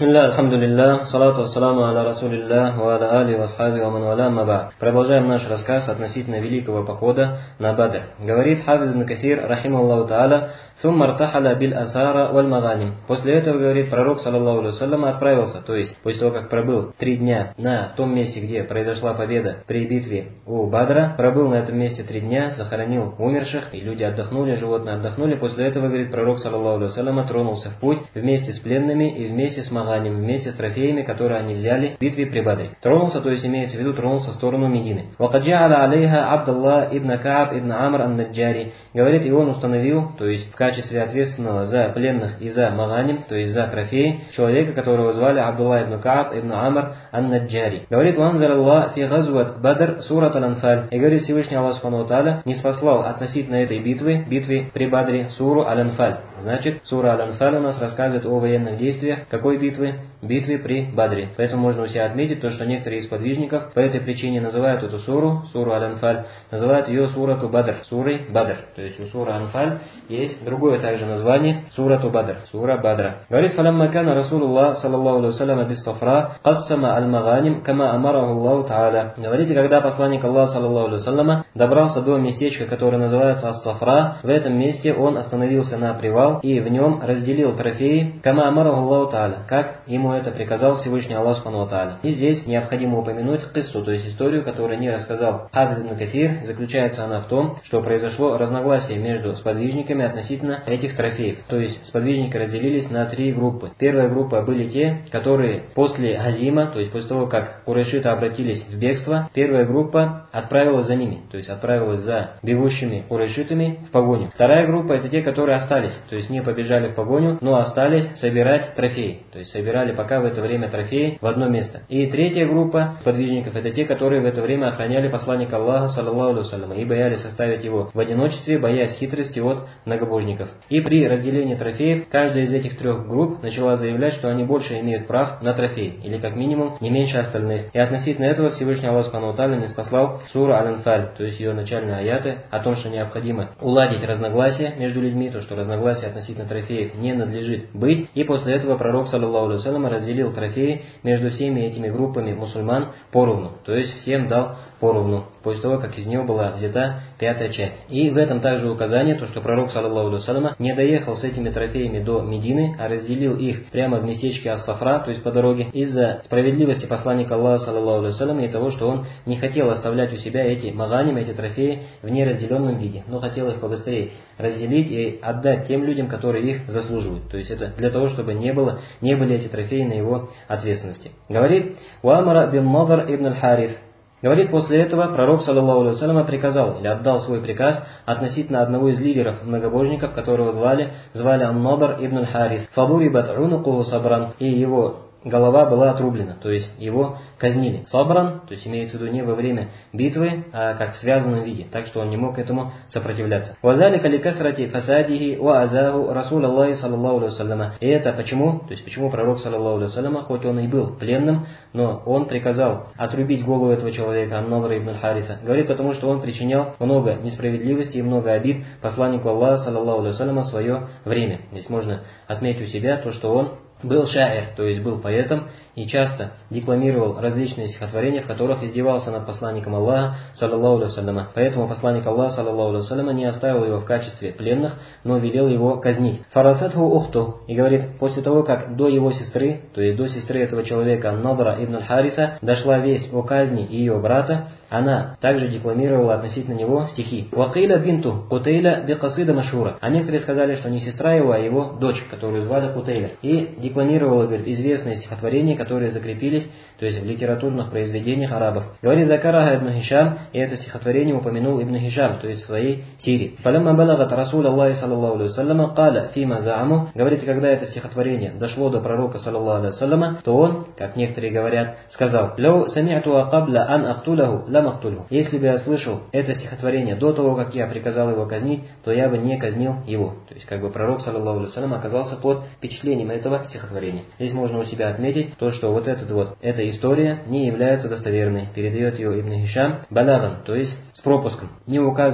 Бисмилля, алхамдулилля, салату вассаламу аля расулилля, ва аля али васхаби ва ман валя маба. Продолжаем наш рассказ относительно великого похода на Бадр. Говорит Хафиз ибн Касир, рахимахуллаху та'аля, «Сумма ртахаля биль асара валь маганим». После этого, говорит, пророк, саллаллаху алейхи вассалям, отправился, то есть после того, как пробыл 3 дня на том месте, где произошла победа при битве у Бадра, пробыл на этом месте 3 дня, захоронил умерших, и люди отдохнули, животные отдохнули. После этого, говорит, пророк, саллаллаху алейхи вассалям, тронулся в путь вместе с пленными и вместе с маганим, вместе с трофеями, которые они взяли в битве при Бадре. Тронулся, то есть имеется в виду, тронулся в сторону Медины. «Вакад джа'аля алейха Абдаллах ибн Кааб ибн Амр ан-Наджари». Говорит, и он установил, то есть в качестве ответственного за пленных и за маганим, то есть за трофеи, человека, которого звали Абдуллах ибн Кааб ибн Амр ан-Наджари. Говорит, «Ванзалаллах фи газват Бадр сурат аль-Анфаль». И говорит, Всевышний Аллах Субхану ва Тааля ниспослал относительно этой битвы при Бадре, суру аль-Анфаль. Значит, сура аль-Анфаль у нас рассказывает о военных действиях. Какой битвы? Битвы при Бадре. Поэтому можно у себя отметить то, что некоторые из подвижников по этой причине называют эту суру аль-Анфаль, называют ее сурату Бадр, сурой Бадр. То есть у суры Анфаль есть другое также название, сурату Бадр, сура Бадра. Говорит, «Фалямма кана Расулуллах саллаллаху алейхи вассалям бис Сафра, кассама аль-маганим, кама амараху Аллаху та'аля». Говорите, когда посланник Аллаха саллаллаху алейхи вассалям добрался до местечка, которое называется Ас-Сафра, в этом месте он остановился на привал и в нем разделил трофеи, кама амараху Аллаху та'аля, как ему это приказал Всевышний Аллах Субхану ва Тааля. И здесь необходимо упомянуть киссу, то есть историю, которую не рассказал Хафиз ибн Касир. Заключается она в том, что произошло разногласие между сподвижниками относительно этих трофеев. То есть сподвижники разделились на 3 группы. Первая группа были те, которые после газима, то есть после того, как курайшиты обратились в бегство, первая группа отправилась за ними, то есть отправилась за бегущими курайшитами в погоню. Вторая группа — это те, которые остались, то есть не побежали в погоню, но остались собирать трофеи, то есть собирали пока в это время трофеи в одно место. И третья группа подвижников — это те, которые в это время охраняли посланника Аллаха, саллаллаху алейхи вассалям, и боялись оставить его в одиночестве, боясь хитрости от многобожников. И при разделении трофеев, каждая из этих 3 групп начала заявлять, что они больше имеют прав на трофей, или как минимум не меньше остальных. И относительно этого Всевышний Аллах Субхану ва Тааля ниспослал суру аль-Анфаль, то есть ее начальные аяты о том, что необходимо уладить разногласия между людьми, то, что разногласия относительно трофеев не надлежит быть. И после этого пророк, саллаллаху алейхи вассалям, разделил трофеи между всеми этими группами мусульман поровну, то есть всем дал поровну, после того, как из него была взята 5-я часть. И в этом также указание, то, что пророк, саллаллаху алейхи вассалям, не доехал с этими трофеями до Медины, а разделил их прямо в местечке Ас-Сафра, то есть по дороге, из-за справедливости посланника Аллаха, саллаллаху алейхи вассалям, и того, что он не хотел оставлять у себя эти маганим, эти трофеи в неразделенном виде, но хотел их побыстрее разделить и отдать тем людям, которые их заслуживают. То есть это для того, чтобы не были эти трофеи на его ответственности. Говорит Уамара бин Надар ибн аль-Харис. Говорит, после этого пророк, саллаллаху алейхи вассалям, приказал или отдал свой приказ относительно одного из лидеров многобожников, которого звали Ан-Надар ибн аль-Харис. Фадурибат унукуху сабран, и его голова была отрублена, то есть его казнили. Сабран, то есть имеется в виду не во время битвы, а как в связанном виде, так что он не мог этому сопротивляться. Вазалика ликасрати фасадихи ва азаху Расул Аллахи саллаллаху алейхи вассалям. И это почему? То есть почему пророк, саллаллаху алейхи вассалям, хоть он и был пленным, но он приказал отрубить голову этого человека, Ан-Надра ибн аль-Хариса. Говорит, потому что он причинял много несправедливости и много обид посланнику Аллаха, саллаллаху алейхи вассалям, в свое время. Здесь можно отметить у себя то, что он был шаир, то есть был поэтом, и часто декламировал различные стихотворения, в которых издевался над посланником Аллаха, саллаллаху алейхи вассалям. Поэтому посланник Аллаха, саллаллаху алейхи вассалям, не оставил его в качестве пленных, но велел его казнить. Фарасатху ухту, и говорит, после того, как до его сестры, то есть до сестры этого человека, Надра ибн аль-Хариса, дошла весть о казни ее брата, она также декламировала относительно него стихи. «Вакиля бинту Кутейля бикасида машура». А некоторые сказали, что не сестра его, а его дочь, которую звали Кутейля. И декламировала, говорит, известные стихотворения, которые закрепились, то есть в литературных произведениях арабов. Говорит, «Закараха ибн Хишам», и это стихотворение упомянул ибн Хишам, то есть в своей сире. «Фалямма балагат Расул Аллахи саллаллаху алейхи вассалям, каля фима зааму». Говорит, когда это стихотворение дошло до пророка, саллаллаху алейхи вассалям, то он, как некоторые говорят, сказал, «Ляу сами'ту кабля ан ахтулаху ла махтулю». Если бы я слышал это стихотворение до того, как я приказал его казнить, то я бы не казнил его. То есть как бы пророк, саллаллаху алейхи вассалям, оказался под впечатлением этого стихотворения. Здесь можно у себя отметить то, что эта история не является достоверной. Передает ее ибн Хишам балаган, то есть с пропуском, не указывая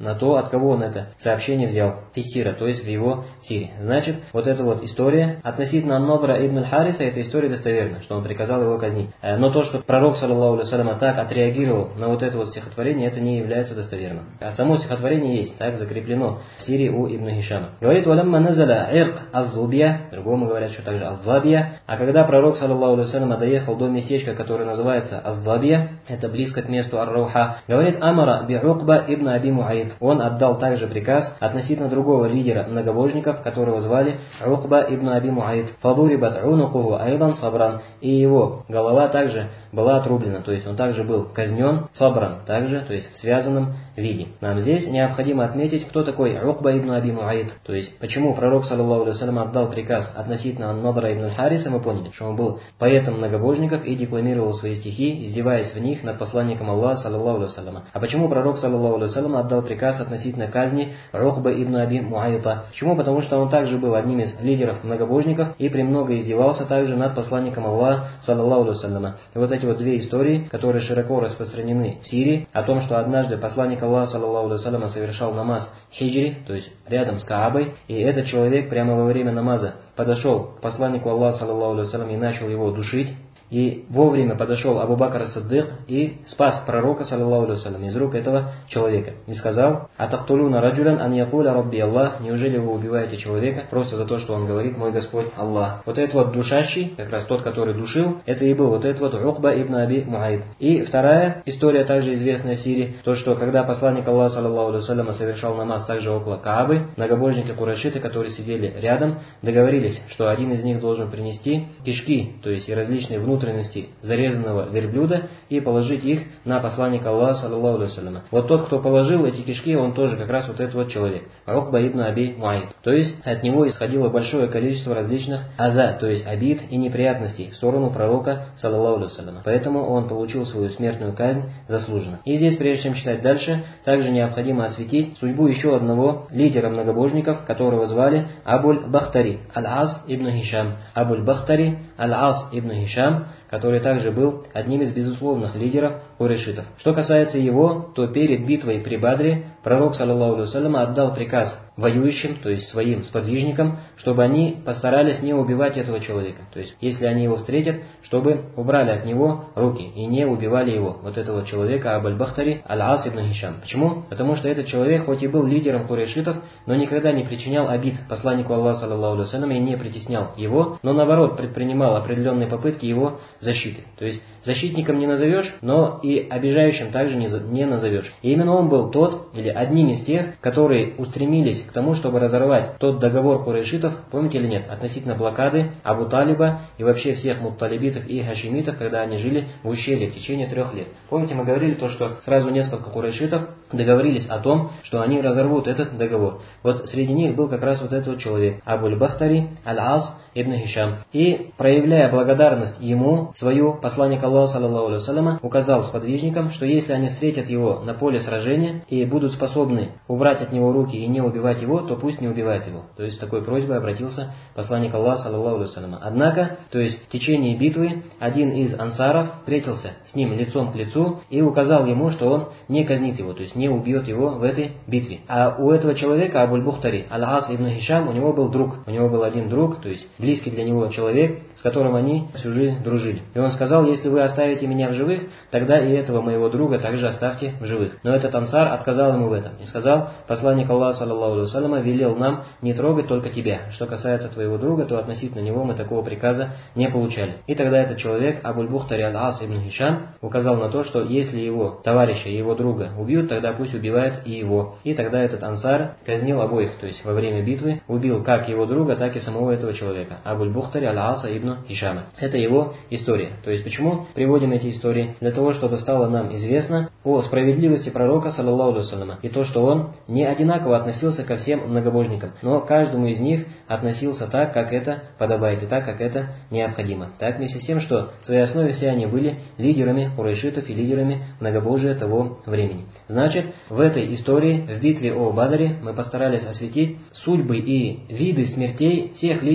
на то, от кого он это сообщение взял, фиссира, то есть в его сире. Значит, вот эта вот история относительно Ан-Надра ибн аль-Хариса, эта история достоверна, что он приказал его казнить. Но то, что пророк, саллаллаху алейхи вассалям, так отреагировал на вот это вот стихотворение, это не является достоверным. А само стихотворение есть, так закреплено в сире у Ибн Хишама. Говорит: «Валямма назаля ирк аз-зубья», другому говорят, что также аз-забья. А когда пророк, саллаллаху алейхи вассалям, доехал до местечка, которое называется аз-забья, это близко к месту ар-Рауха, говорит: «Амара би Уқба ибн Аби Муайд». Он отдал также приказ относительно другого лидера многобожников, которого звали Уқба ибн Аби Муайд. «Фадурибат унукуху айдан сабран». И его голова также была отрублена, то есть он также был казнен сабран, также, то есть в связанном виде. Нам здесь необходимо отметить, кто такой Уқба ибн Аби Муайд, то есть почему пророк, саллаллаху алейхи вассалям, отдал приказ относительно Ан-Надра ибн аль-Хариса, мы поняли, что он был поэтом многобожников и декламировал свои стихи, издеваясь в них над посланником Аллаха, саллаллаху алейхи вассалям. А почему пророк, саллаллаху алейхи вассалям, отдал приказ относительно казни Уқба ибн Аби Муайта? Почему? Потому что он также был одним из лидеров многобожников и премного издевался также над посланником Аллаха, саллаллаху алейхи вассалям. И вот эти вот две истории, которые широко распространены в Сирии, о том, что однажды посланник Аллаха, саллаллаху алейхи вассалям, совершал намаз хиджри, то есть рядом с Каабой, и этот человек прямо во время намаза подошел к посланнику Аллаха, саллаллаху алейхи вассалям, и начал его душить. И вовремя подошел Абу Бакр ас-Сиддик и спас пророка, саллаллаху алейхи вассалям, из рук этого человека. И сказал: «Атахтулуна раджулян ан якуля рабби Аллах». Неужели вы убиваете человека просто за то, что он говорит: «Мой Господь Аллах». Вот этот вот душащий, как раз тот, который душил, это и был вот этот вот Уқба ибн Аби Муайд. И вторая история, также известная в Сирии, то, что когда посланник Аллаха, саллаллаху алейхи вассалям, совершал намаз также около Каабы, многобожники курайшиты, которые сидели рядом, договорились, что один из них должен принести кишки, то есть и различные внутренности зарезанного верблюда, и положить их на посланника Аллаха, саллаллаху алейхи вассалям. Вот тот, кто положил эти кишки, он тоже как раз вот этот вот человек, Уқба ибн Аби Муайд. То есть от него исходило большое количество различных аза, то есть обид и неприятностей в сторону пророка, саллаллаху алейхи вассалям. Поэтому он получил свою смертную казнь заслуженно. И здесь, прежде чем читать дальше, также необходимо осветить судьбу еще одного лидера многобожников, которого звали Абуль-Бахтари аль-Ас ибн Хишам. Абуль-Бахтари аль-Ас ибн Хишам, который также был одним из безусловных лидеров курайшитов. Что касается его, то перед битвой при Бадре пророк, саллаллаху алейхи вассалям, отдал приказ воюющим, то есть своим сподвижникам, чтобы они постарались не убивать этого человека. То есть, если они его встретят, чтобы убрали от него руки и не убивали его, вот этого человека, Абуль-Бахтари аль-Ас ибн Хишам. Почему? Потому что этот человек, хоть и был лидером курайшитов, но никогда не причинял обид посланнику Аллаха, саллаллаху алейхи вассалям, и не притеснял его, но наоборот предпринимал определенные попытки его защиты. То есть защитником не назовешь, но и обижающим также не назовешь. И именно он был тот, или одним из тех, которые устремились к тому, чтобы разорвать тот договор курайшитов, помните или нет, относительно блокады Абу Талиба и вообще всех мутталибитов и хашимитов, когда они жили в ущелье в течение 3 лет. Помните, мы говорили то, что сразу несколько курайшитов договорились о том, что они разорвут этот договор. Вот среди них был как раз вот этот вот человек, Абуль-Бахтари аль-Ас ибн Хишам. И, проявляя благодарность ему, свою, посланник Аллаха, саллаллаху алейхи вассалям, указал сподвижникам, что если они встретят его на поле сражения и будут способны убрать от него руки и не убивать его, то пусть не убивают его. То есть с такой просьбой обратился посланник Аллаха, саллаллаху алейхи вассалям. Однако, то есть в течение битвы, один из ансаров встретился с ним лицом к лицу и указал ему, что он не казнит его, то есть не убьет его в этой битве. А у этого человека, Абуль-Бахтари аль-Ас ибн Хишам, у него был друг. У него был один друг, то есть близкий для него человек, с которым они всю жизнь дружили. И он сказал: если вы оставите меня в живых, тогда и этого моего друга также оставьте в живых. Но этот ансар отказал ему в этом и сказал: посланник Аллаха, саллаллаху алейхи вассалям, велел нам не трогать только тебя. Что касается твоего друга, то относительно него мы такого приказа не получали. И тогда этот человек, Абуль-Бахтари аль-Ас ибн Хишам, указал на то, что если его товарища и его друга убьют, тогда пусть убивают и его. И тогда этот ансар казнил обоих, то есть во время битвы убил как его друга, так и самого этого человека, Абуль-Бахтари аль-Аса ибн Хишама. Это его история. То есть почему приводим эти истории? Для того, чтобы стало нам известно о справедливости пророка, саллаллаху алейхи вассалям, и то, что он не одинаково относился ко всем многобожникам, но каждому из них относился так, как это подобает, и так, как это необходимо. Так, вместе с тем, что в своей основе все они были лидерами курайшитов и лидерами многобожия того времени. Значит, в этой истории, в битве о Бадре, мы постарались осветить судьбы и виды смертей всех лидеров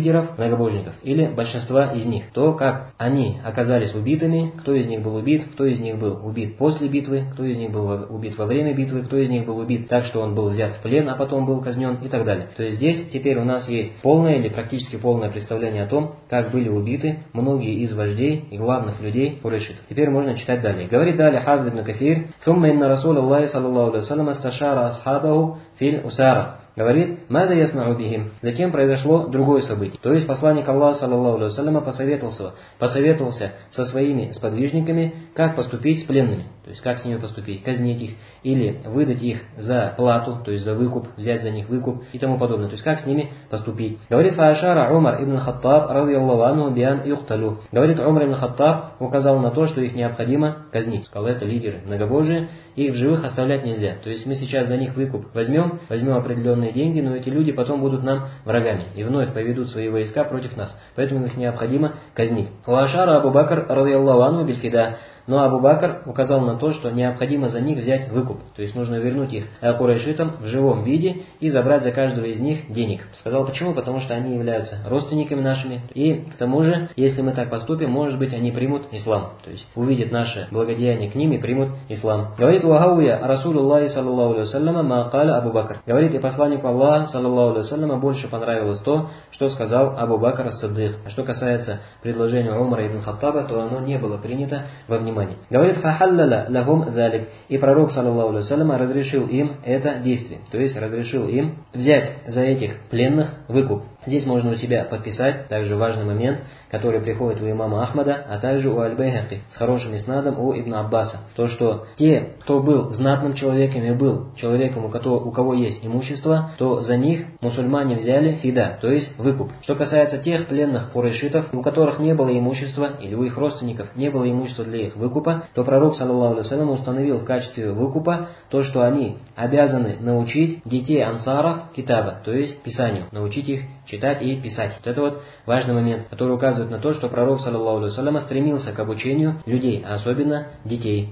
многобожников, или большинства из них, то как они оказались убитыми, кто из них был убит, кто из них был убит после битвы, кто из них был убит во время битвы, кто из них был убит так, что он был взят в плен, а потом был казнен и так далее. То есть здесь теперь у нас есть полное или практически полное представление о том, как были убиты многие из вождей и главных людей курайшитов. Теперь можно читать далее. Говорит далее Хафиз ибн Касир: «Сумма инна Расул Аллахи саллаллаху алейхи вассалям асташара асхабаху филь усара». Говорит: «Мада яснау бихим». Затем произошло другое событие. То есть посланник Аллаха саллаллаху алейхи вассалям посоветовался со своими сподвижниками, как поступить с пленными. То есть как с ними поступить, казнить их или выдать их за плату, то есть за выкуп, взять за них выкуп и тому подобное. То есть как с ними поступить. Говорит Фаашара Умар ибн Хаттаб радийаллаху анху биан юхталю. Говорит, Умар ибн Хаттаб указал на то, что их необходимо казнить. Сказал, это лидеры многобожие, их в живых оставлять нельзя. То есть мы сейчас за них выкуп возьмем определенные деньги, но эти люди потом будут нам врагами и вновь поведут свои войска против нас. Поэтому их необходимо казнить. Фаашара Абу Бакр радийаллаху анху бильфида. Но Абу Бакр указал на то, что необходимо за них взять выкуп. То есть нужно вернуть их курайшитам в живом виде и забрать за каждого из них денег. Сказал почему? Потому что они являются родственниками нашими. И к тому же, если мы так поступим, может быть они примут ислам. То есть увидят наше благодеяние к ним и примут ислам. Говорит Уахауя Расулуллахи саллаллаху алейхи вассаляма ма каля Абу Бакр. Говорит, и посланнику Аллаха саллаллаху алейхи вассаляма больше понравилось то, что сказал Абу Бакр ас-Сиддик. А что касается предложения Умара ибн Хаттаба, то оно не было принято во внимание. Говорит, фахалляля лахум залик. И пророк, саллаллаху алейхи вассалям, разрешил им это действие. То есть разрешил им взять за этих пленных выкуп. Здесь можно у себя подписать, также важный момент, который приходит у имама Ахмада, а также у Аль-Байхаки, с хорошим иснадом у Ибн Аббаса. То, что те, кто был знатным человеком и был человеком, у кого есть имущество, то за них мусульмане взяли фида, то есть выкуп. Что касается тех пленных курайшитов, у которых не было имущества, или у их родственников не было имущества для их выкупа, то пророк, саллаллаху алейхи вассалям, установил в качестве выкупа то, что они обязаны научить детей ансаров китаба, то есть писанию, научить их читать и писать. Вот это вот важный момент, который указывает на то, что пророк, саллаллаху алейхи вассалям, стремился к обучению людей, а особенно детей.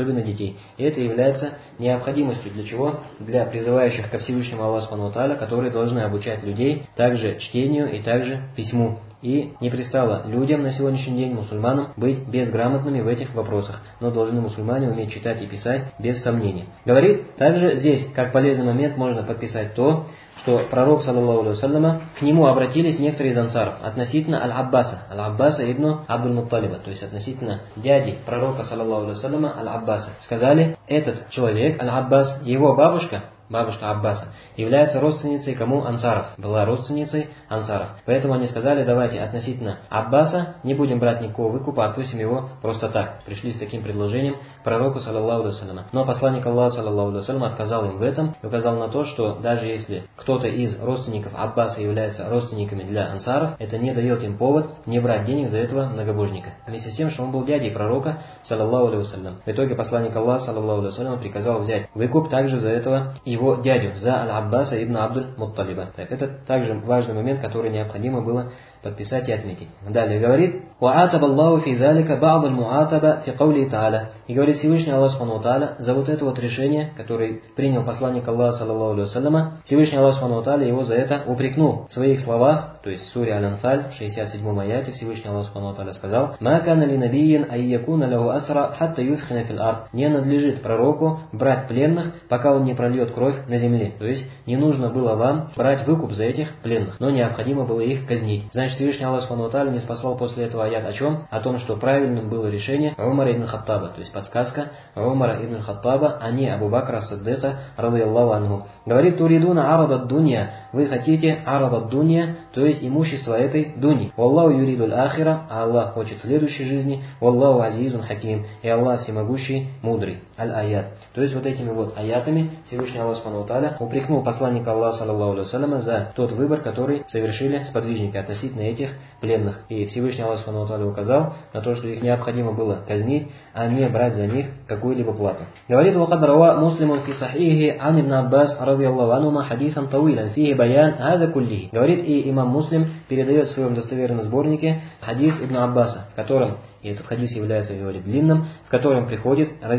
И это является необходимостью для чего? Для призывающих ко Всевышнему Аллаху субхану ва тааля, которые должны обучать людей также чтению и также письму. И не пристало людям на сегодняшний день, мусульманам, быть безграмотными в этих вопросах. Но должны мусульмане уметь читать и писать без сомнения. Говорит, также здесь, как полезный момент, можно подписать то, что пророк, саллаллаху алейхи вассалям, к нему обратились некоторые из ансаров относительно Аль-Аббаса ибн Абдуль-Мутталиба, то есть относительно дяди пророка, саллаллаху алейхи вассалям, Аль-Аббаса. Сказали, этот человек, Аль-Аббас, его бабушка Аббаса, является родственницей кому? Ансаров. Была родственницей ансаров. Поэтому они сказали, давайте относительно Аббаса не будем брать никакого выкупа, отпустим его просто так. Пришли с таким предложением к пророку, саллаллаху алейхи вассалям. Но посланник Аллаха, саллаллаху алейхи вассалям, отказал им в этом и указал на то, что даже если кто-то из родственников Аббаса является родственниками для ансаров, это не дает им повод не брать денег за этого многобожника. Вместе с тем, что он был дядей пророка, саллаллаху алейхи вассалям. В итоге посланник Аллаха, саллаллаху алейхи вассалям, приказал взять выкуп также за этого его дядю, за Аль-Аббаса ибн Абдуль-Мутталиба. Это также важный момент, который необходимо было подписать и отметить. Далее говорит, وَعَاتَبَ اللَّهُ فِي ذَلِكَ بَعْضَ الْمُعَاتَبَ فِي قَوْلِهِ تَعَالَى. И говорит Всевышний Аллах Субхану ва Тааля за вот это вот решение, которое принял посланник Аллаха, саллаллаху алейхи вассалям, Всевышний Аллах Субхану ва Тааля его за это упрекнул в своих словах, то есть в суре Аль-Анфаль, 67 аяте, Всевышний Аллах Субхану ва Тааля сказал, «Ма кана ли набийин ай якуна лаху асра хатта юсхина фил ард». Не надлежит пророку брать пленных, пока он не прольет кровь на земле. То есть не нужно было вам брать выкуп за этих пленных, но необходимо было их казнить. Значит, Всевышний Аллах Субхану ва Тааля не спасал после этого аят о чем? О том, что правильным было решение Умара ибн Хаттаба, то есть подсказка Умара ибн Хаттаба, а не Абу Бакра ас-Сиддика, радийаллаху анху. Говорит, туридуна арада дунья, вы хотите арада дунья, то есть имущество этой дуни. Валлаху юридуль ахира, а Аллах хочет следующей жизни. Валлаху азизун хаким, и Аллах всемогущий, мудрый. Аль-аят. То есть вот этими вот аятами Всевышний Аллах Субхану ва Тааля упрекнул посланника Аллаха, саллаллаху алейхи вассалям, за тот выбор, который совершили сподвижники относительно этих пленных. И Всевышний Аллах Субхану ва Тааля указал на то, что их необходимо было казнить, а не брать за них какую-либо плату. Говорит, وَقَدْ رَوَى مُسْلِمٌ فِي صَحِيحِهِ عَنْ ابْنِ عَبَّاسٍ رَضِيَ اللَّهُ عَنْهُمَا حَدِيثًا طَوِيلًا فِيهِ بَيَانٌ هَذَا كُلِّهِ. Говорит, и имам Муслим передает в своем достоверном сборнике хадис Ибн Аббаса, в котором, и этот хадис является, говорит, длинным, в котором приходит разъяснение вот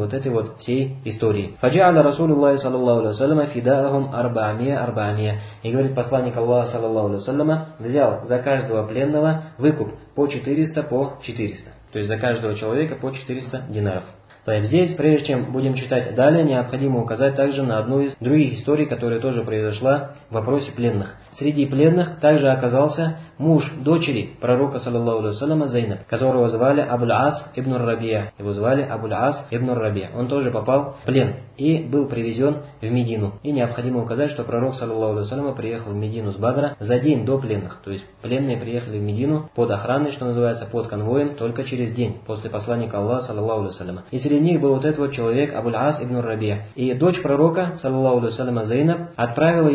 вот этой вот всей истории. Фаджа'аля Расулуллахи саллаллаху алейхи вассаляма фидаахум арба'амия. И говорит посланник Аллаха саллаллаху алейхи вассаляма, взял за каждого пленного выкуп по 400. То есть за каждого человека по 400 динаров. Здесь, прежде чем будем читать далее, необходимо указать также на одну из других историй, которая тоже произошла в вопросе пленных. Среди пленных также оказался муж дочери пророка, саллаллаху алейхи вассаляма, Зайнаб, которого звали Абуль-Ас ибн Рабия. Его звали Абуль-Ас ибн Рабия. Он тоже попал в плен и был привезен в Медину. И необходимо указать, что пророк, саллаллаху алейхи вассаляма, приехал в Медину с Бадра за день до пленных. То есть пленные приехали в Медину под охраной, что называется, под конвоем, только через день после посланника Аллаха, саллаллаху алейхи вассаляма. И среди них был вот этот вот человек Абуль-Ас ибн Рабия. И дочь пророка, саллаллаху алейхи вассаляма, Зайнаб, отправила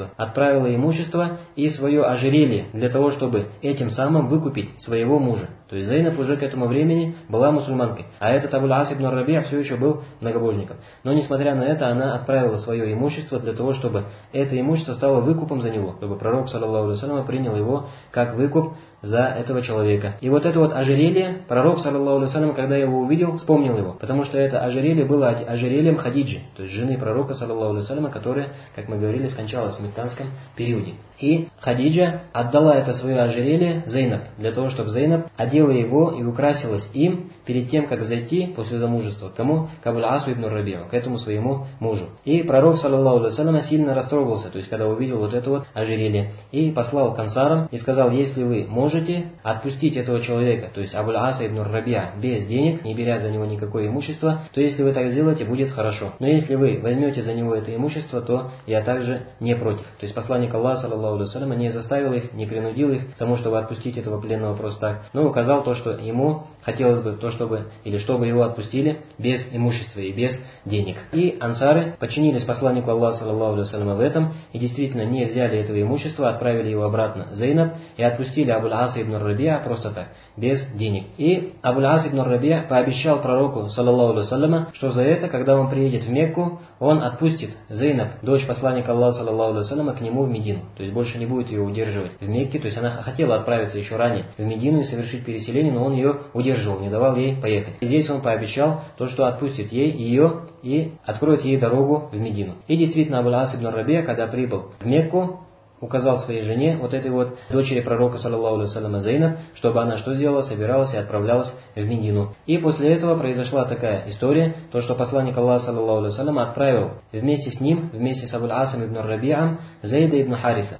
имущество и свое ожерелье для того, чтобы этим самым выкупить своего мужа. То есть Зайнаб уже к этому времени была мусульманкой, а этот Абуль-Ас ибн Рабия все еще был многобожником. Но несмотря на это, она отправила свое имущество для того, чтобы это имущество стало выкупом за него, чтобы пророк, саллаллаху алейхи вассалям, принял его как выкуп за этого человека. И вот это вот ожерелье, пророк, саллаллаху алейхи вассалям, когда его увидел, вспомнил его, потому что это ожерелье было ожерельем Хадиджи, то есть жены пророка, саллаллаху алейхи вассалям, которая, как мы говорили, скончалась в мекканском периоде. И Хадиджа отдала это свое ожерелье Зайнаб, для того, чтобы Зайнаб одела его и украсилась им перед тем, как зайти после замужества. К кому? К Абуль-Асу ибн Рабию, к этому своему мужу. И пророк, саллаллаху алейхи вассалям, сильно растрогался, то есть когда увидел вот это вот ожерелье, и послал к ансарам и сказал: если вы можете отпустить этого человека, то есть Абуль-Аса ибн Рабия, без денег, не беря за него никакое имущество, то если вы так сделаете, будет хорошо. Но если вы возьмете за него это имущество, то я также не против. То есть посланник Аллаха, саллаллаху алейхи вассалям, не заставил их, не принудил их к тому, чтобы отпустить этого пленного просто так, но указал то, что ему хотелось бы, чтобы его отпустили без имущества и без денег. И ансары подчинились посланнику Аллаха, саллаллаху алейхи вассалям, в этом, и действительно не взяли этого имущества, отправили его обратно Зайнаб и отпустили Абуль-Аса ибн Рабия просто так, без денег. И Абуль-Ас ибн Рабия пообещал пророку, саллаллаху алейхи вассалям, что за это, когда он приедет в Мекку, он отпустит Зайнаб, дочь посланника Аллаха, саллаллаху алейхи вассалям, к нему в Медину. То есть больше не будет ее удерживать в Мекке. То есть она хотела отправиться еще ранее в Медину и совершить переселение, но он ее удерживал, не давал ей поехать. И здесь он пообещал то, что отпустит ее и откроет ей дорогу в Медину. И действительно Абуль-Ас ибн Рабия, когда прибыл в Мекку, указал своей жене, вот этой вот дочери пророка, саллаллаху алейхи вассалям, Зайнаб, чтобы она что сделала? Собиралась и отправлялась в Медину. И после этого произошла такая история, то, что посланник Аллаха, саллаллаху алейхи вассалям, отправил вместе с ним, вместе с Абуль-Асом ибн Раби'ом, Зайда ибн Хариса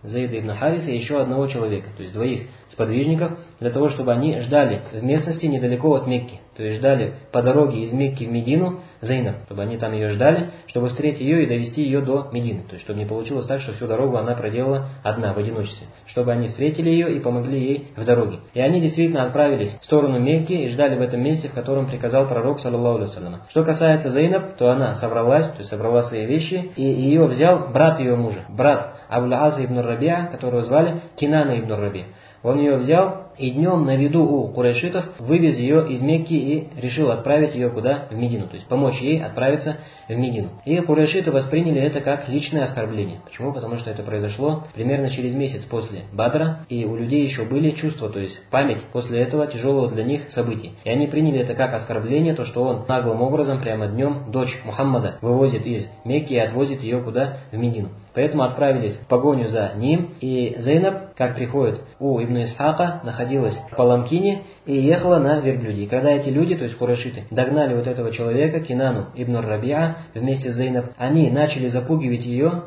и еще одного человека, то есть двоих сподвижников, для того, чтобы они ждали в местности недалеко от Мекки. То есть ждали по дороге из Мекки в Медину Зайнаб, чтобы они там ее ждали, чтобы встретить ее и довести ее до Медины. То есть чтобы не получилось так, что всю дорогу она проделала одна, в одиночестве. Чтобы они встретили ее и помогли ей в дороге. И они действительно отправились в сторону Мекки и ждали в этом месте, в котором приказал пророк, саллаллаху алейхи вассалям. Что касается Зайнаб, то она собралась, то есть собрала свои вещи, и ее взял брат ее мужа, брат Абуль-Аса ибн Рабия, которого звали Кинана ибн Рабия. Он ее взял и днем на виду у курайшитов вывез ее из Мекки и решил отправить ее куда? В Медину. То есть помочь ей отправиться в Медину. И курайшиты восприняли это как личное оскорбление. Почему? Потому что это произошло примерно через месяц после Бадра, и у людей еще были чувства, то есть память после этого тяжелого для них события. И они приняли это как оскорбление, то что он наглым образом прямо днем дочь Мухаммада вывозит из Мекки и отвозит ее куда? В Медину. Поэтому отправились в погоню за ним, и Зайнаб, как приходит у Ибн Исхака, находилась в паланкине и ехала на верблюде. И когда эти люди, то есть курайшиты, догнали вот этого человека, Кинану ибн Рабиа, вместе с Зайнаб, они начали запугивать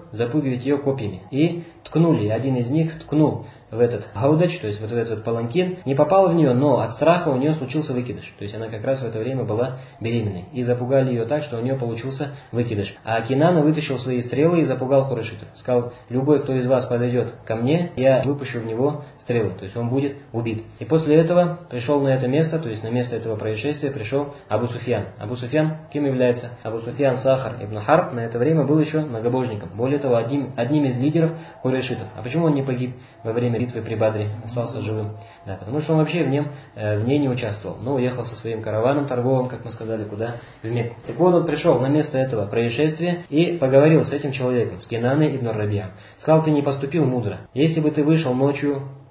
ее копьями. И ткнули, один из них ткнул в этот гаудач, то есть вот в этот паланкин, не попал в нее, но от страха у нее случился выкидыш. То есть она как раз в это время была беременной. И запугали ее так, что у нее получился выкидыш. А Кинана вытащил свои стрелы и запугал курайшитов. Сказал: любой, кто из вас подойдет ко мне, я выпущу в него стрелы. То есть он будет убит. И после этого пришел на это место, то есть на место этого происшествия пришел Абу Суфьян. Абу Суфьян кем является? Абу Суфьян Сахар ибн Харб на это время был еще многобожником. Более того, одним из лидеров курайшитов. А почему он не погиб во время битвы при Бадре, остался живым? Да, потому что он вообще в ней не участвовал, но уехал со своим караваном торговым, как мы сказали, куда? В Мекку. Так вот, он пришел на место этого происшествия и поговорил с этим человеком, с Кинаной ибн Рабиа. Сказал: ты не поступил мудро. Если бы ты вышел ночью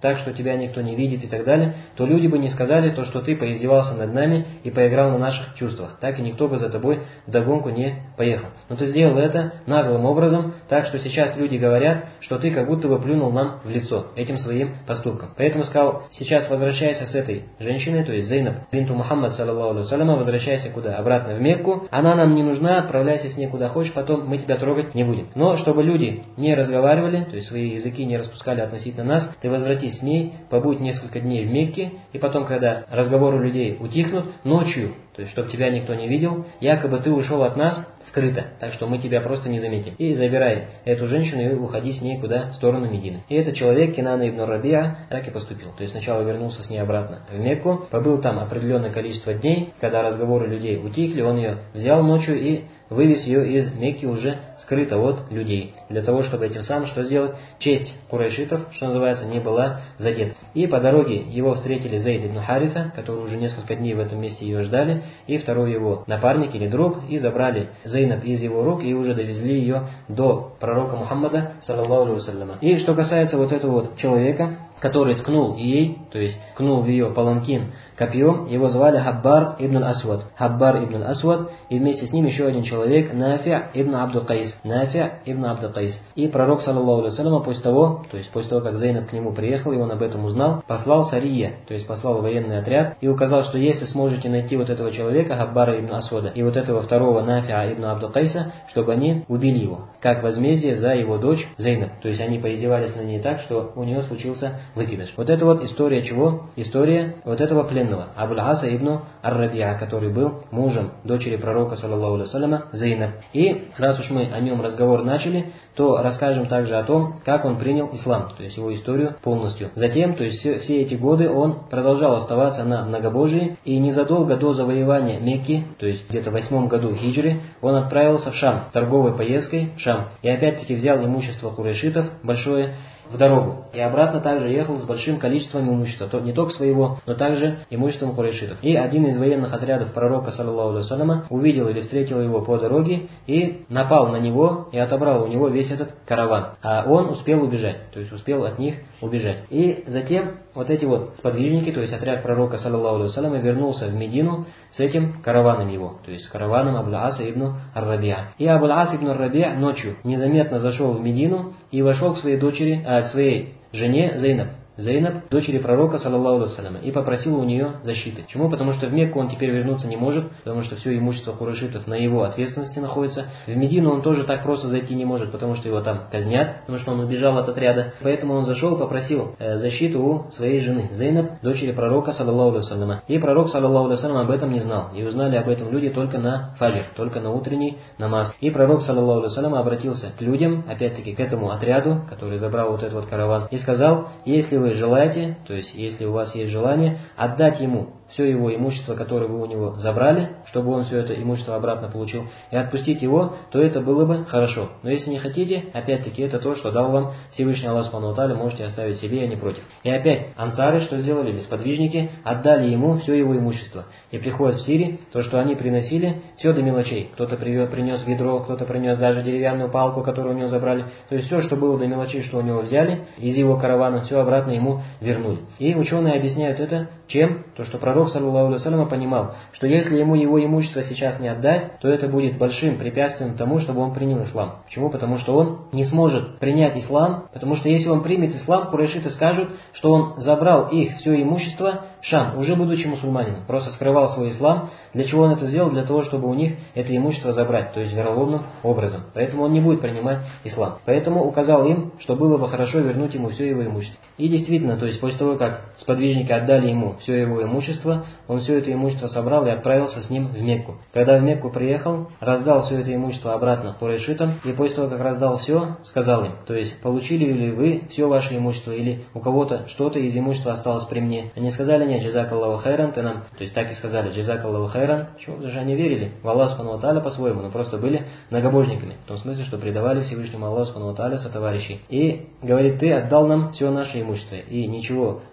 так что тебя никто не видит и так далее, то люди бы не сказали то, что ты поиздевался над нами и поиграл на наших чувствах. Так и никто бы за тобой вдогонку не поехал. Но ты сделал это наглым образом, так что сейчас люди говорят, что ты как будто бы плюнул нам в лицо этим своим поступком. Поэтому сказал, сейчас возвращайся с этой женщиной, то есть Зейнаб бинту Мухаммад, саллаллаху алейхи вассаляма, возвращайся куда? Обратно в Мекку. Она нам не нужна, отправляйся с ней куда хочешь, потом мы тебя трогать не будем. Но чтобы люди не разговаривали, то есть свои языки не распускали относительно нас, ты возвратись с ней, побудь несколько дней в Мекке, и потом, когда разговоры людей утихнут, ночью, то есть, чтобы тебя никто не видел, якобы ты ушел от нас скрыто, так что мы тебя просто не заметим. И забирай эту женщину и уходи с ней куда? В сторону Медины. И этот человек, Кинана ибн Рабиа, так и поступил. То есть, сначала вернулся с ней обратно в Мекку, побыл там определенное количество дней, когда разговоры людей утихли, он ее взял ночью и вывез ее из Мекки уже скрыто от людей, для того, чтобы этим самым что сделать? Честь курайшитов, что называется, не была задета. И по дороге его встретили Зейд ибн Хариса, который уже несколько дней в этом месте ее ждали, и второй его напарник или друг, и забрали Зейнаб из его рук, и уже довезли ее до пророка Мухаммада, саллаллаху алейхи вассаляма. И что касается вот этого вот человека, который ткнул ей, то есть ткнул в ее паланкин копьем, его звали Хаббар ибн Асвад. Хаббар ибн Асвад, и вместе с ним еще один человек, Нафи ибн Абду Кайс. Нафи ибн Абду Кайс. И пророк, саллаллаху алейхи вассаляма, после того, как Зейнаб к нему приехал, и он об этом узнал, послал Сария, то есть послал военный отряд, и указал, что если сможете найти вот этого человека, Хаббара ибн Асвада, и вот этого второго Нафиа ибн Абду Кайса, чтобы они убили его, как возмездие за его дочь Зейнаб. То есть они поиздевались на ней так, что у нее случился выкидыш. Вот это вот история чего? История вот этого пленного, Абуль-Аса ибн Ар-Рабиа, который был мужем дочери пророка, саллаллаху алейхи вассаляма, Зейнаб. И раз уж мы о нем разговор начали, то расскажем также о том, как он принял ислам, то есть его историю полностью. Затем, то есть все эти годы он продолжал оставаться на многобожии, и незадолго до завоевания Мекки, то есть где-то в 8 году хиджры, он отправился в Шам, торговой поездкой в Шам. И опять-таки взял имущество курайшитов большое в дорогу. И обратно также ехал с большим количеством имущества, не только своего, но также имуществом курайшитов. И один из военных отрядов пророка, саллаллаху алейхи вассаляма, увидел или встретил его по дороге и напал на него и отобрал у него весь этот караван. А он успел убежать, то есть успел от них убежать. И затем вот эти вот сподвижники, то есть отряд пророка, саллаллаху алейхи вассаляма, вернулся в Медину с этим караваном его, то есть с караваном Абуль-Аса ибн Ар-Рабиа. И Абуль-Ас ибн Ар-Рабиа ночью незаметно зашел в Медину и вошел к своей дочери, к своей жене Зейнаб, дочери пророка, саллаллаху алейхи вассаляма, и попросил у нее защиты. Почему? Потому что в Мекку он теперь вернуться не может, потому что все имущество курайшитов на его ответственности находится. В Медину он тоже так просто зайти не может, потому что его там казнят, потому что он убежал от отряда. Поэтому он зашел, попросил защиту у своей жены Зейнаб, дочери пророка, саллаллаху алейхи вассаляма. И пророк, саллаллаху алейхи вассаляма, об этом не знал. И узнали об этом люди только на фаджр, только на утренний намаз. И пророк, саллаллаху алейхи вассаляма, обратился к людям, опять-таки к этому отряду, который забрал вот этот вот караван, и сказал: если вы желаете, то есть если у вас есть желание, отдать ему все его имущество, которое вы у него забрали, чтобы он все это имущество обратно получил, и отпустить его, то это было бы хорошо. Но если не хотите, опять-таки это то, что дал вам Всевышний Аллах Субхану ва Тааля, можете оставить себе, я не против. И опять ансары что сделали, или сподвижники, отдали ему все его имущество. И приходят в Сирии, то, что они приносили, все до мелочей. Кто-то принес ведро, кто-то принес даже деревянную палку, которую у него забрали. То есть все, что было до мелочей, что у него взяли из его каравана, все обратно ему вернули. И ученые объясняют это чем? То, что пророк, саллаллаху алейхи вассалям, понимал, что если ему его имущество сейчас не отдать, то это будет большим препятствием тому, чтобы он принял ислам. Почему? Потому что он не сможет принять ислам, потому что если он примет ислам, курайшиты скажут, что он забрал их все имущество в Шам, уже будучи мусульманином, просто скрывал свой ислам. Для чего он это сделал? Для того, чтобы у них это имущество забрать, то есть вероломным образом. Поэтому он не будет принимать ислам. Поэтому указал им, что было бы хорошо вернуть ему все его имущество. И действительно, то есть после того, как сподвижники отдали ему все его имущество, он все это имущество собрал и отправился с ним в Мекку. Когда в Мекку приехал, раздал все это имущество обратно курайшитам, и после того, как раздал все, сказал им, то есть получили ли вы все ваше имущество, или у кого-то что-то из имущества осталось при мне. Они сказали: нет, джазакаллаху хайран, ты нам, то есть так и сказали, джазакаллаху хайран. Чего? Потому что они верили в Аллаха Субхану ва Тааля по-своему, но просто были многобожниками, в том смысле, что предавали Всевышнему Аллаху Субхану ва Тааля сотоварищей. И говорит: ты отдал нам все наше имущество, и ничего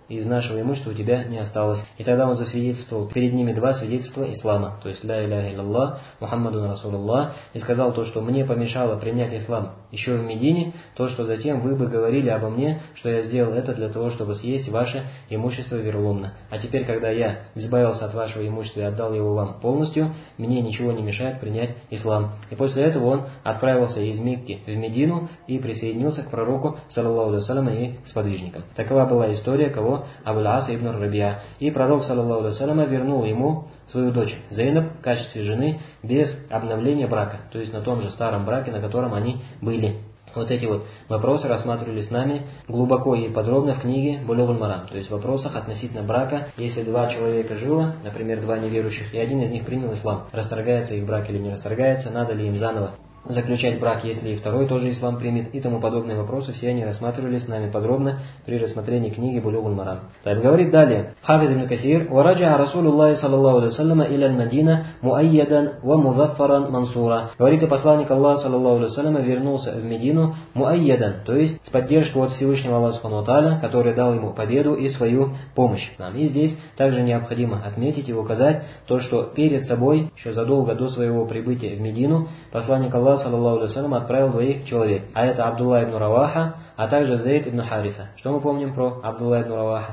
из нашего имущества у тебя не осталось. И тогда он засвидетельствовал перед ними два свидетельства ислама, то есть ля иляха илляллах, Мухаммадун Расулуллах, и сказал то, что мне помешало принять ислам еще в Медине, то, что затем вы бы говорили обо мне, что я сделал это для того, чтобы съесть ваше имущество вероломно. А теперь, когда я избавился от вашего имущества и отдал его вам полностью, мне ничего не мешает принять ислам. И после этого он отправился из Мекки в Медину и присоединился к пророку, саллаллаху алейхи вассалям, и сподвижникам. Такова была история кого? Абуль-Аса ибн Рабиа. И пророк, саллаллаху алейхи вассалям, вернул ему свою дочь Зейнаб в качестве жены без обновления брака, то есть на том же старом браке, на котором они были. Вот эти вот вопросы рассматривались с нами глубоко и подробно в книге Булюгуль Марам, то есть в вопросах относительно брака. Если два человека жило, например, два неверующих, и один из них принял ислам, расторгается их брак или не расторгается, надо ли им заново заключать брак, если и второй тоже ислам примет, и тому подобные вопросы, все они рассматривались с нами подробно при рассмотрении книги Булюгуль Марам. Так, говорит далее Хафиз ибн Касир: «Вараджа Расулуллахи саллаллаху алейхи вассалям иля Мадина муайядан ва музаффаран мансура». Говорит, и посланник Аллаха саллаллаху алейхи вассалям вернулся в Медину муайядан, то есть с поддержкой от Всевышнего Аллаха субхану ва тааля, который дал ему победу и свою помощь. И здесь также необходимо отметить и указать то, что перед собой, еще задолго до своего прибытия в Медину, посланник Аллаха саллаллаху алейхи вассалям отправил двоих человек, а это Абдулла ибн Раваха, а также Зейд ибн Хариса. Что мы помним про Абдулла ибн Раваха?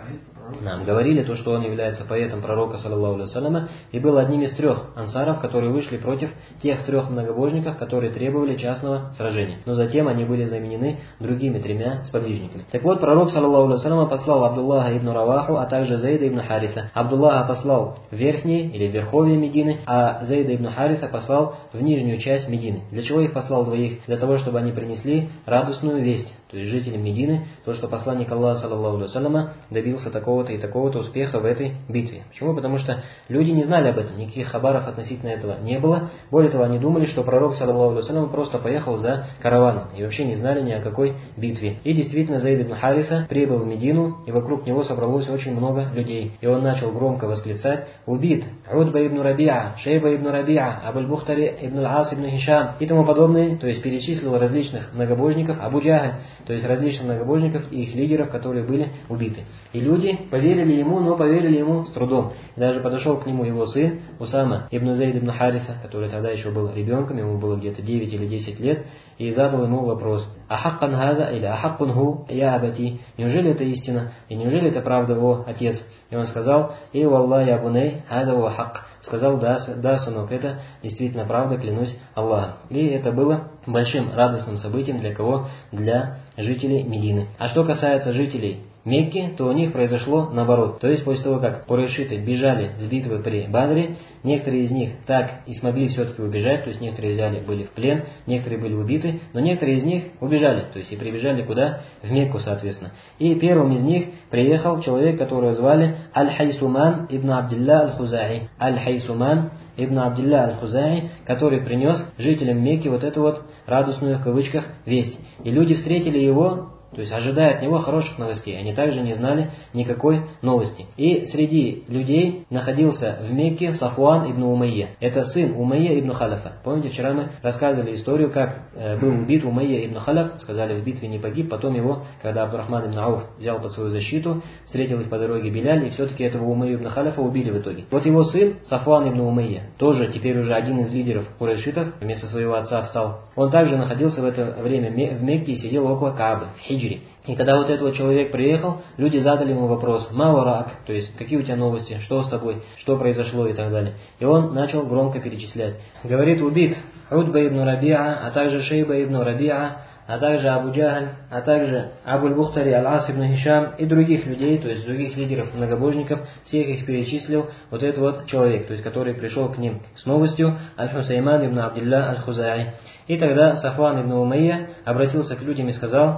Нам говорили то, что он является поэтом пророка, саллаллаху алейхи вассаляма, и был одним из трех ансаров, которые вышли против тех трех многобожников, которые требовали частного сражения. Но затем они были заменены другими тремя сподвижниками. Так вот, пророк, саллаллаху алейхи вассаляма, послал Абдуллаха ибн Раваху, а также Зейда ибн Хариса. Абдуллаха послал в верхние или верховье Медины, а Зейда ибн Хариса послал в нижнюю часть Медины. Для чего их послал двоих? Для того, чтобы они принесли радостную весть, то есть жителям Медины, то, что посланник Аллаха, саллаллаху алейхи вассаляма, добился такого-то и такого-то успеха в этой битве. Почему? Потому что люди не знали об этом, никаких хабаров относительно этого не было. Более того, они думали, что пророк, саллаллаху алейхи вассалям, просто поехал за караваном и вообще не знали ни о какой битве. И действительно, Зейд ибн Хариса прибыл в Медину, и вокруг него собралось очень много людей. И он начал громко восклицать: «Убит Удба ибн Рабиа, Шейба ибн Рабиа, Абуль-Бухтари ибн Ас ибн Хишам» и тому подобное, то есть перечислил различных многобожников, Абу Джахль, то есть различных многобожников и их лидеров, которые были убиты. И люди поверили ему, но поверили ему с трудом. И даже подошел к нему его сын Усама ибн Зейд ибн Хариса, который тогда еще был ребенком, ему было где-то 9 или 10 лет, и задал ему вопрос: «Ахаккан хаза» или «Ахаккун ху я абати», неужели это истина, и неужели это правда, о отец? И он сказал: «И валлахи я буней, хаза ва хак». Сказал: да, сынок, это действительно правда, клянусь Аллахом. И это было большим радостным событием для кого? Для жителей Медины. А что касается жителей Мекки, то у них произошло наоборот. То есть после того, как курайшиты бежали с битвы при Бадре, некоторые из них так и смогли все-таки убежать, то есть некоторые были в плен, некоторые были убиты, но некоторые из них убежали, то есть и прибежали куда? В Мекку, соответственно. И первым из них приехал человек, которого звали Аль-Хайсуман ибн Абдилля Аль-Хузаи. Аль-Хайсуман ибн Абдилля Аль-Хузаи, который принес жителям Мекки вот эту вот радостную, в кавычках, весть. И люди встретили его, то есть ожидая от него хороших новостей. Они также не знали никакой новости. И среди людей находился в Мекке Сафуан ибн Умайя. Это сын Умайя ибн Халяфа. Помните, вчера мы рассказывали историю, как был убит Умайя ибн Халяф. Сказали, в битве не погиб. Потом его, когда Абдурахман ибн Ауф взял под свою защиту, встретил их по дороге Биляль, и все-таки этого Умайя ибн Халяфа убили в итоге. Вот его сын Сафуан ибн Умайя, тоже теперь уже один из лидеров курайшитов, вместо своего отца встал. Он также находился в это время в Мекке и сидел около Каабы, в Хиджре. И когда вот этот вот человек приехал, люди задали ему вопрос: «Маварак», то есть какие у тебя новости, что с тобой, что произошло и так далее. И он начал громко перечислять. Говорит: убит Удба ибн Рабиа, а также Шейба ибн Рабиа, а также Абу Джахль, а также Абуль-Бухтари Аль-Ас ибн Хишам и других людей, то есть других лидеров многобожников, всех их перечислил вот этот вот человек, то есть который пришел к ним с новостью: Аль-Хусайман ибн Абдилля Аль-Хузаи. И тогда Сафван ибн Умайя обратился к людям и сказал: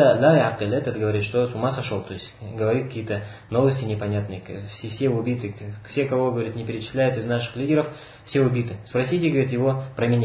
этот говорит, что с ума сошел, то есть говорит какие-то новости непонятные, все убиты, все, кого, говорит, не перечисляет из наших лидеров, все убиты. Спросите, говорит, его про меня.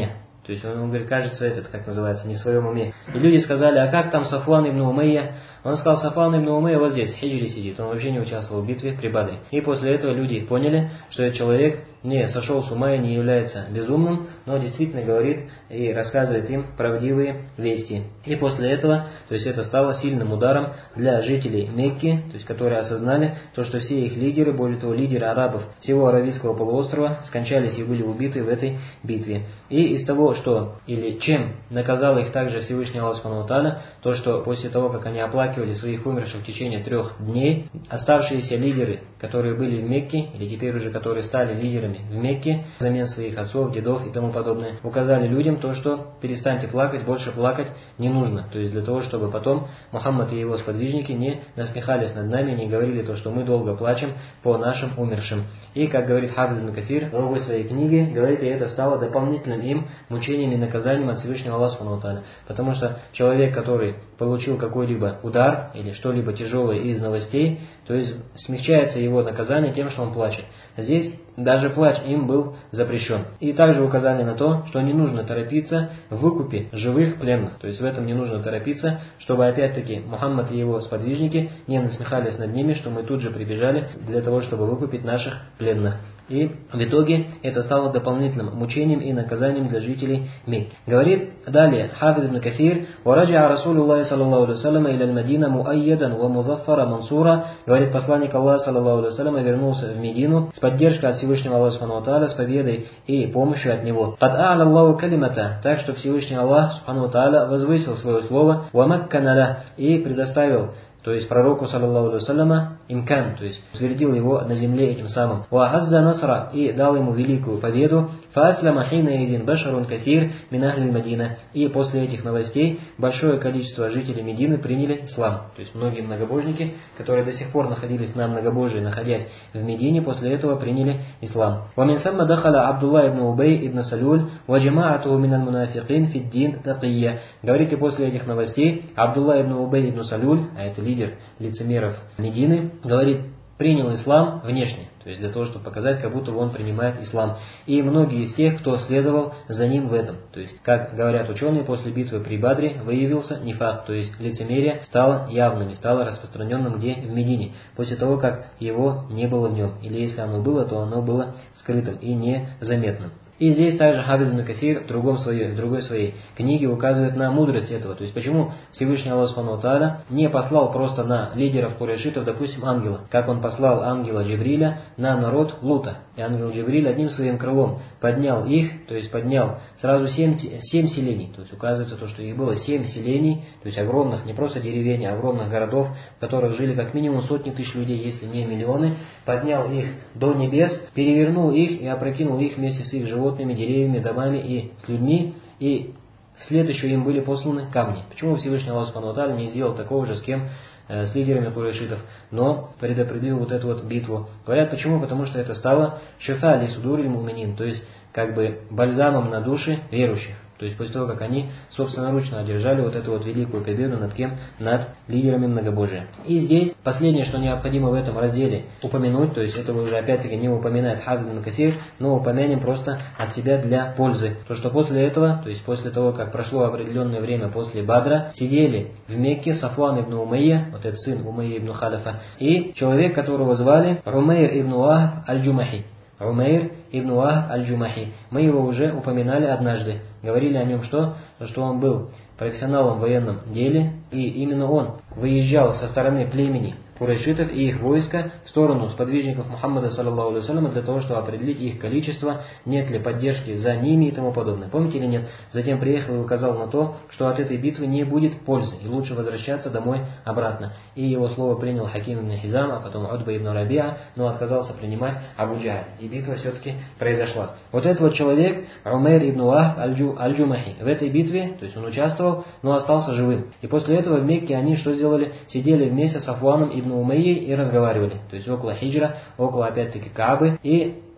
То есть он говорит, кажется, этот, как называется, не в своем уме. И люди сказали, а как там Сафван ибн Умайя? Он сказал, Сафван ибн Умайя вот здесь, в Хиджре сидит. Он вообще не участвовал в битве при Бадре. И после этого люди поняли, что этот человек не сошел с ума и не является безумным, но действительно говорит и рассказывает им правдивые вести. И после этого, то есть это стало сильным ударом для жителей Мекки, то есть которые осознали то, что все их лидеры, более того, лидеры арабов всего Аравийского полуострова скончались и были убиты в этой битве. И из того, что или чем наказал их также Всевышний Аллах Субхану ва Тааля, то, что после того, как они оплакивали своих умерших в течение 3 дней, оставшиеся лидеры, которые были в Мекке, или теперь уже которые стали лидерами в Мекке, взамен своих отцов, дедов и тому подобное, указали людям то, что перестаньте плакать, больше плакать не нужно. То есть для того, чтобы потом Мухаммад и его сподвижники не насмехались над нами, не говорили то, что мы долго плачем по нашим умершим. И, как говорит Хафиз ибн Касир в другой своей книге, говорит, и это стало дополнительным им мучением и наказанием от Всевышнего Аллаха Субхану ва Тааля. Потому что человек, который получил какой-либо удар или что-либо тяжелое из новостей, то есть смягчается его наказание тем, что он плачет. Здесь даже плач им был запрещен. И также указали на то, что не нужно торопиться в выкупе живых пленных. То есть в этом не нужно торопиться, чтобы опять-таки Мухаммад и его сподвижники не насмехались над ними, что мы тут же прибежали для того, чтобы выкупить наших пленных. И в итоге это стало дополнительным мучением и наказанием для жителей Мекки. Говорит далее Хафиз ибн Касир: «Вараджа Расулуллахи саллаллаху алейхи вассалям иля аль-Мадина муайядан ва музаффара мансура». Говорит, посланник Аллаха саллаллаху алейхи вассалям вернулся в Медину с поддержкой от Всевышнего Аллаха субхану ва тааля, с победой и помощью от него. «Кад а'ля Аллаху калимата», так что Всевышний Аллах субхану ва тааля возвысил свое слово, «ва маккана ля», и предоставил, то есть пророку, саллаллаху алейхи вассаляма, имкан, то есть утвердил его на земле этим самым. «Ва азза насра», и дал ему великую победу. «Фааслама хина идин башарун кафир мин ахли Мадина». И после этих новостей большое количество жителей Медины приняли ислам. То есть многие многобожники, которые до сих пор находились на многобожии, находясь в Медине, после этого приняли ислам. «Ва мин самма дахала Абдулла ибн Убей ибн Салюль ва джамаатуху минал мунафикин фид дин такия». Говорите, после этих новостей Абдулла ибн Убей ибн Салюль, а это лидер лицемеров Медины, говорит, принял ислам внешне, то есть для того, чтобы показать, как будто он принимает ислам. И многие из тех, кто следовал за ним в этом. То есть, как говорят ученые, после битвы при Бадре выявился нифак, то есть лицемерие стало явным и стало распространенным где? В Медине, после того, как его не было в нем. Или если оно было, то оно было скрытым и незаметным. И здесь также Хафиз ибн Касир в другой своей книге указывает на мудрость этого. То есть почему Всевышний Аллах Субхану ва Тааля не послал просто на лидеров курайшитов, допустим, ангела, как он послал ангела Джибриля на народ Лута. И ангел Джибриль одним своим крылом поднял их, то есть поднял сразу 7 селений. То есть указывается то, что их было 7 селений, то есть огромных, не просто деревень, а огромных городов, в которых жили как минимум сотни тысяч людей, если не миллионы. Поднял их до небес, перевернул их и опрокинул их вместе с их животными, деревьями, домами и с людьми. И вслед еще им были посланы камни. Почему Всевышний Аллах Субхану ва Тааля не сделал такого же с кем? С лидерами курайшитов, но предопределил вот эту вот битву. Говорят, почему? Потому что это стало шифа ли судуриль муминин, то есть как бы бальзамом на души верующих. То есть после того, как они собственноручно одержали вот эту вот великую победу над кем? Над лидерами многобожия. И здесь последнее, что необходимо в этом разделе упомянуть, то есть этого уже опять-таки не упоминает Хафиз ибн Касир, но упомянем просто от себя для пользы. То, что после этого, то есть после того, как прошло определенное время после Бадра, сидели в Мекке Сафван ибн Умайя, вот этот сын Умайя ибн Халафа, и человек, которого звали Умейр ибн Вахб аль-Джумахи. Умейр ибн Вахб аль-Джумахи. Мы его уже упоминали однажды. Говорили о нем что он был профессионалом в военном деле, и именно он выезжал со стороны племени курайшитов и их войска в сторону сподвижников Мухаммада саллаллаху алейхи вассаляма для того, чтобы определить их количество, нет ли поддержки за ними и тому подобное. Помните или нет? Затем приехал и указал на то, что от этой битвы не будет пользы, и лучше возвращаться домой обратно. И его слово принял Хаким ибн Хизам, а потом Утба ибн Рабиа, но отказался принимать Абу Джахль. И битва все-таки произошла. Вот этот вот человек, Умейр ибн Вахб аль-Джумахи, в этой битве, то есть он участвовал, но остался живым. И после этого в Мекке они что сделали? Сидели вместе с Сафваном ибн Умайей и разговаривали. То есть около хиджра, около опять-таки Каабы. И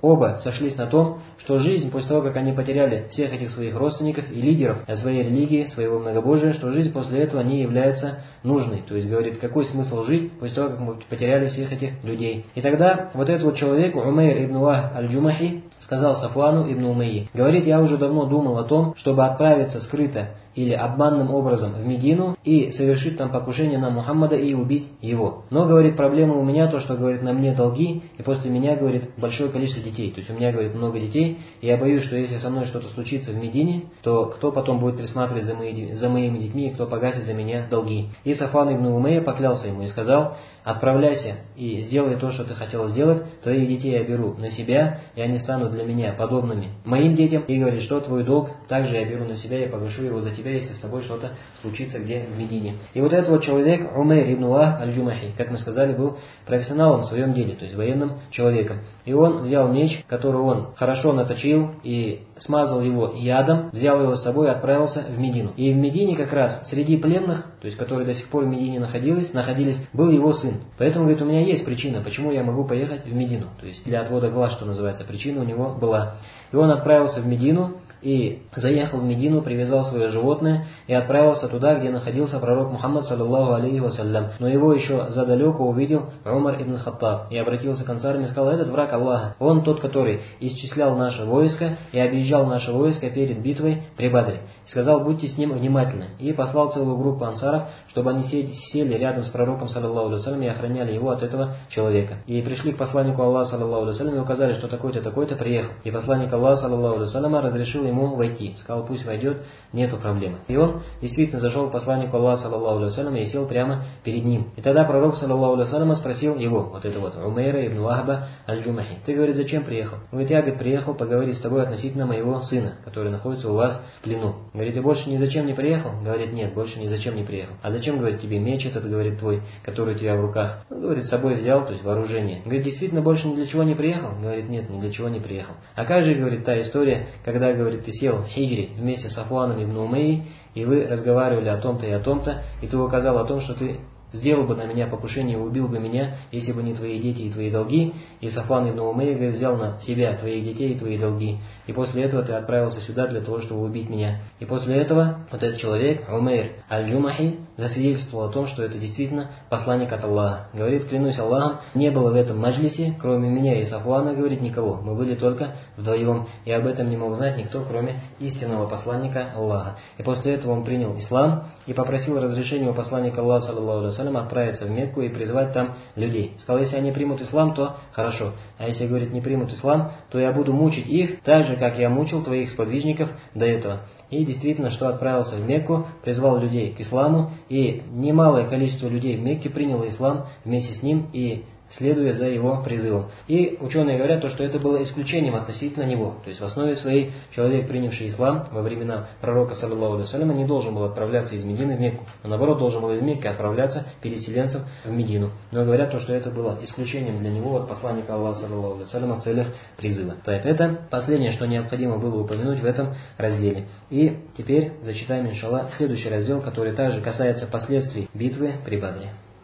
оба сошлись на том, что жизнь после того, как они потеряли всех этих своих родственников и лидеров своей религии, своего многобожия, что жизнь после этого не является нужной. То есть, говорит, какой смысл жить после того, как мы потеряли всех этих людей. И тогда вот этот вот человек, Умейр ибн Вахб аль-Джумахи, сказал Сафвану ибн Умейи, говорит, я уже давно думал о том, чтобы отправиться скрыто или обманным образом в Медину и совершить там покушение на Мухаммада и убить его. Но, говорит, проблема у меня то, что, говорит, на мне долги, и после меня, говорит, большое количество детей. То есть у меня, говорит, много детей, и я боюсь, что если со мной что-то случится в Медине, то кто потом будет присматривать за моими детьми, и кто погасит за меня долги. И Сафван ибн Умейя поклялся ему и сказал, отправляйся и сделай то, что ты хотел сделать, твоих детей я беру на себя, и они станут для меня подобными моим детям, и говорит, что твой долг также я беру на себя и погашу его за тебя, если с тобой что-то случится где в Медине. И вот этот вот человек, Умейр ибн Вахб аль-Джумахи, как мы сказали, был профессионалом в своем деле, то есть военным человеком. И он взял меч, который он хорошо наточил и смазал его ядом, взял его с собой и отправился в Медину. И в Медине как раз среди пленных, то есть которые до сих пор в Медине находились, был его сын. Поэтому, говорит, у меня есть причина, почему я могу поехать в Медину. То есть для отвода глаз, что называется, причина у него была. И он отправился в Медину, и заехал в Медину, привязал свое животное и отправился туда, где находился пророк Мухаммад, саллаллаху алейхи вассалям. Но его еще задалеко увидел Умар ибн Хаттаб и обратился к ансарам и сказал, этот враг Аллаха, он тот, который исчислял наше войско и объезжал наше войско перед битвой при Бадре. И сказал, будьте с ним внимательны. И послал целую группу ансаров, чтобы они сели рядом с пророком, саллаллаху алейхи вассалям, и охраняли его от этого человека. И пришли к посланнику Аллаха, саллаллаху алейхи вассалям, и указали, что такой-то, такой-то приехал. И посланник Аллаха, саллаллаху алейхи вассалям, разрешил ему войти. Сказал, пусть войдет, нету проблемы. И он действительно зашел к посланнику Аллаха, саллаллаху алейхи вассалям, и сел прямо перед ним. И тогда пророк, саллаллаху алейхи вассалям, спросил его, вот это вот, Умейра ибн Вахба аль-Джумахи, ты, говорит, зачем приехал? Он говорит, я, говорит, приехал поговорить с тобой относительно моего сына, который находится у вас в плену. Говорит, ты больше ни зачем не приехал? Говорит, нет, больше ни зачем не приехал. А зачем, говорит, тебе меч этот, говорит, твой, который у тебя в руках? Он, говорит, с собой взял, то есть вооружение. Говорит, действительно больше ни для чего не приехал? Говорит, нет, ни для чего не приехал. А как же, говорит, та история, когда, говорит, ты сел в Хиджре вместе с Сафваном ибн Умейей, и вы разговаривали о том-то и о том-то, и ты указал о том, что ты сделал бы на меня покушение и убил бы меня, если бы не твои дети и твои долги. И Сафван ибн Умейя взял на себя твоих детей и твои долги. И после этого ты отправился сюда для того, чтобы убить меня. И после этого вот этот человек, Умейр аль-Джумахи, засвидетельствовал о том, что это действительно посланник от Аллаха. Говорит, клянусь Аллахом, не было в этом маджлисе, кроме меня и Сафвана, говорит, никого. Мы были только вдвоем. И об этом не мог знать никто, кроме истинного посланника Аллаха. И после этого он принял ислам и попросил разрешения у посланника Аллаха, саллаллаху алейхи вассалям, отправиться в Мекку и призвать там людей. Сказал, если они примут ислам, то хорошо. А если, говорит, не примут ислам, то я буду мучить их, так же, как я мучил твоих сподвижников до этого. И действительно, что отправился в Мекку, призвал людей к исламу, и немалое количество людей в Мекке приняло ислам вместе с ним и следуя за его призывом. И ученые говорят, что это было исключением относительно него. То есть в основе своей человек, принявший ислам во времена пророка, саллаллаху алейхи вассаляма, не должен был отправляться из Медины в Мекку, но наоборот должен был из Мекки отправляться переселенцем в Медину. Но говорят, что это было исключением для него от посланника Аллаха, саллаллаху алейхи вассаляма, в целях призыва. Так, это последнее, что необходимо было упомянуть в этом разделе. И теперь зачитаем, иншаллах, следующий раздел, который также касается последствий битвы при Бадре.